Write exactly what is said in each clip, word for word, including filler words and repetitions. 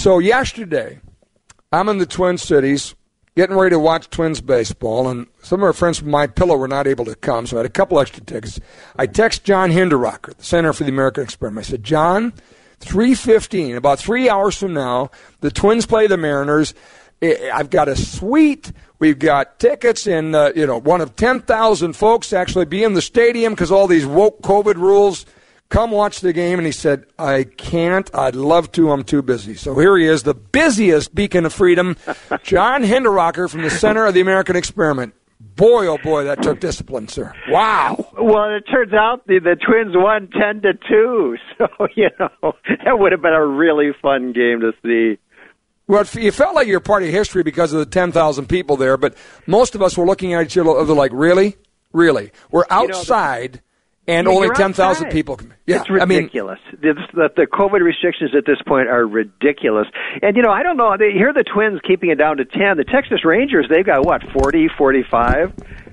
So yesterday, I'm in the Twin Cities, getting ready to watch Twins baseball, and some of our friends from My Pillow were not able to come, so I had a couple extra tickets. I text John Hinderaker, the Center for the American Experiment. I said, John, three fifteen, about three hours from now, the Twins play the Mariners. I've got a suite. We've got tickets, and uh, you know, one of ten thousand folks actually be in the stadium because all these woke COVID rules. Come watch the game. And he said, I can't. I'd love to. I'm too busy. So here he is, the busiest beacon of freedom, John Hinderaker from the Center of the American Experiment. Boy, oh boy, that took discipline, sir. Wow. Well, it turns out the, the Twins won ten to two. So, you know, that would have been a really fun game to see. Well, you felt like you're part of history because of the ten thousand people there, but most of us were looking at each other like, really? Really? We're outside. You know, And I mean, only ten thousand people. Yeah, it's ridiculous. I mean, the, the COVID restrictions at this point are ridiculous. And, you know, I don't know. They, here are the Twins keeping it down to ten. The Texas Rangers, they've got, what, forty, forty-five?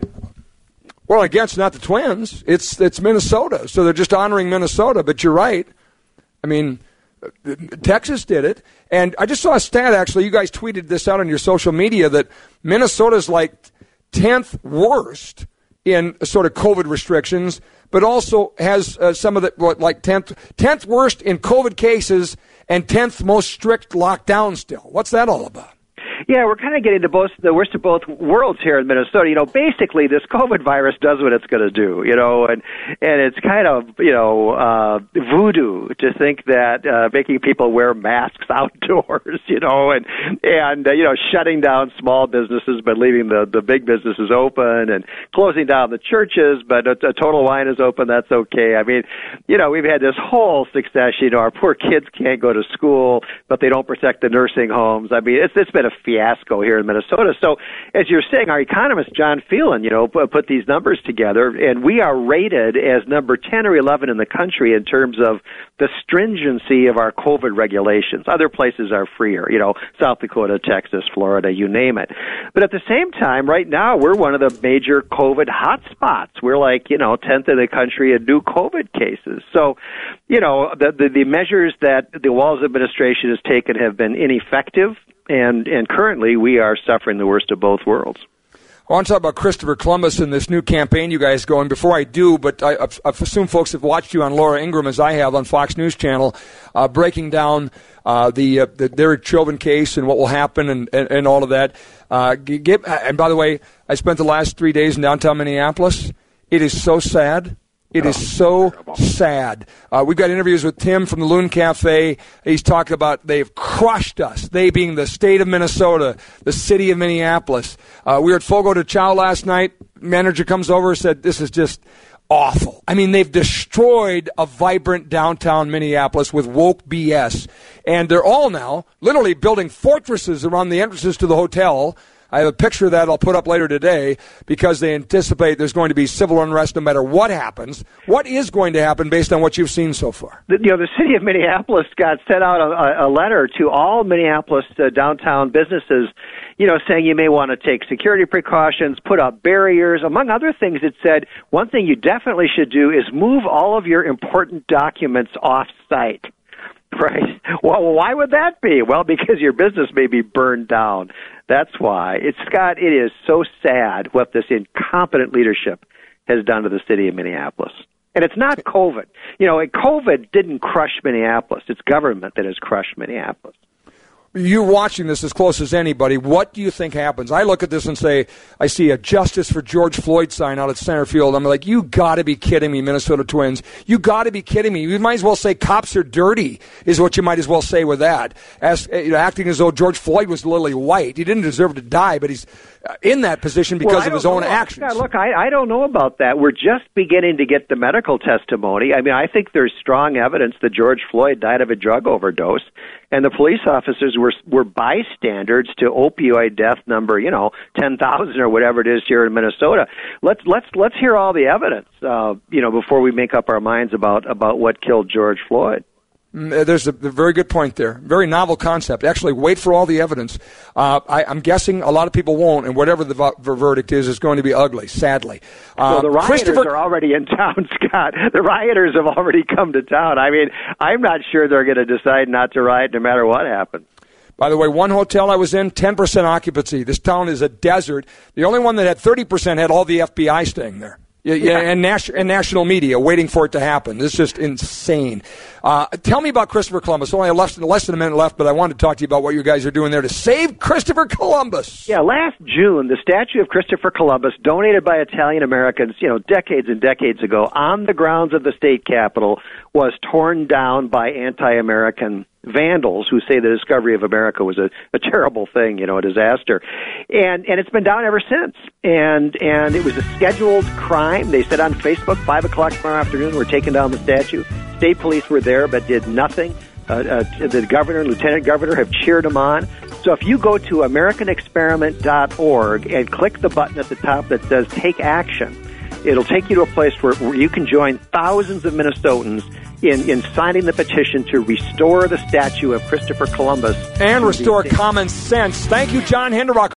Well, again, it's not the Twins. It's it's Minnesota. So they're just honoring Minnesota. But you're right. I mean, Texas did it. And I just saw a stat, actually. You guys tweeted this out on your social media that Minnesota's like tenth worst in sort of COVID restrictions, but also has uh, some of the, what, like tenth, tenth worst in COVID cases and tenth most strict lockdown still. What's that all about? Yeah, we're kind of getting to both the worst of both worlds here in Minnesota. You know, basically, this COVID virus does what it's going to do, you know, and and it's kind of, you know, uh, voodoo to think that uh, making people wear masks outdoors, you know, and, and uh, you know, shutting down small businesses but leaving the, the big businesses open and closing down the churches, but a, a Total Wine is open, that's okay. I mean, you know, we've had this whole succession. You know, our poor kids can't go to school, but they don't protect the nursing homes. I mean, it's it's been a fiasco here in Minnesota. So, as you're saying, our economist, John Phelan, you know, put these numbers together, and we are rated as number ten or eleven in the country in terms of the stringency of our COVID regulations. Other places are freer, you know, South Dakota, Texas, Florida, you name it. But at the same time, right now, we're one of the major COVID hotspots. We're like, you know, tenth in the country in new COVID cases. So, you know, the, the, the measures that the Walz administration has taken have been ineffective. And and currently, we are suffering the worst of both worlds. I want to talk about Christopher Columbus and this new campaign you guys going. Before I do, but I, I assume folks have watched you on Laura Ingraham, as I have on Fox News Channel, uh, breaking down uh, the, uh, the Derek Chauvin case and what will happen and, and, and all of that. Uh, get, and by the way, I spent the last three days in downtown Minneapolis. It is so sad. It is so sad. Uh, we've got interviews with Tim from the Loon Cafe. He's talking about they've crushed us, they being the state of Minnesota, the city of Minneapolis. Uh, we were at Fogo de Chao last night. Manager comes over and said, this is just awful. I mean, they've destroyed a vibrant downtown Minneapolis with woke B S. And they're all now literally building fortresses around the entrances to the hotel. I have a picture of that I'll put up later today because they anticipate there's going to be civil unrest no matter what happens. What is going to happen based on what you've seen so far? The, you know, the city of Minneapolis got sent out a, a letter to all Minneapolis uh, downtown businesses, you know, saying you may want to take security precautions, put up barriers. Among other things, it said one thing you definitely should do is move all of your important documents off-site. Right. Well, why would that be? Well, because your business may be burned down. That's why. It's, Scott, it is so sad what this incompetent leadership has done to the city of Minneapolis. And it's not COVID. You know, COVID didn't crush Minneapolis. It's government that has crushed Minneapolis. You're watching this as close as anybody. What do you think happens? I look at this and say, I see a Justice for George Floyd sign out at center field. I'm like, you got to be kidding me, Minnesota Twins. You got to be kidding me. You might as well say cops are dirty is what you might as well say with that. As, you know, acting as though George Floyd was lily white. He didn't deserve to die, but he's in that position because well, of his own know. actions. God, look, I, I don't know about that. We're just beginning to get the medical testimony. I mean, I think there's strong evidence that George Floyd died of a drug overdose, and the police officers were were bystanders to opioid death number, you know, ten thousand or whatever it is here in Minnesota. Let's let's let's hear all the evidence, uh, you know, before we make up our minds about about what killed George Floyd. There's a, a very good point there. Very novel concept. Actually, wait for all the evidence. Uh, I, I'm guessing a lot of people won't, and whatever the, v- the verdict is, is going to be ugly, sadly. Uh, well, the rioters are already in town, Scott. The rioters have already come to town. I mean, I'm not sure they're going to decide not to riot no matter what happens. By the way, one hotel I was in, ten percent occupancy. This town is a desert. The only one that had thirty percent had all the F B I staying there. Yeah, yeah, and, nas- and national media waiting for it to happen. It's just insane. Uh, tell me about Christopher Columbus. Only less, less than a minute left, but I wanted to talk to you about what you guys are doing there to save Christopher Columbus. Yeah, last June, the statue of Christopher Columbus, donated by Italian Americans, you know, decades and decades ago, on the grounds of the state capitol, was torn down by anti-American vandals who say the discovery of America was a, a terrible thing, you know, a disaster. And and it's been down ever since. And and it was a scheduled crime. They said on Facebook, five o'clock tomorrow afternoon, we're taking down the statue. State police were there but did nothing. Uh, uh, the governor and lieutenant governor have cheered them on. So if you go to American Experiment dot org and click the button at the top that says Take Action, it'll take you to a place where, where you can join thousands of Minnesotans in, in signing the petition to restore the statue of Christopher Columbus. And restore common sense. Thank you, John Hindenburg.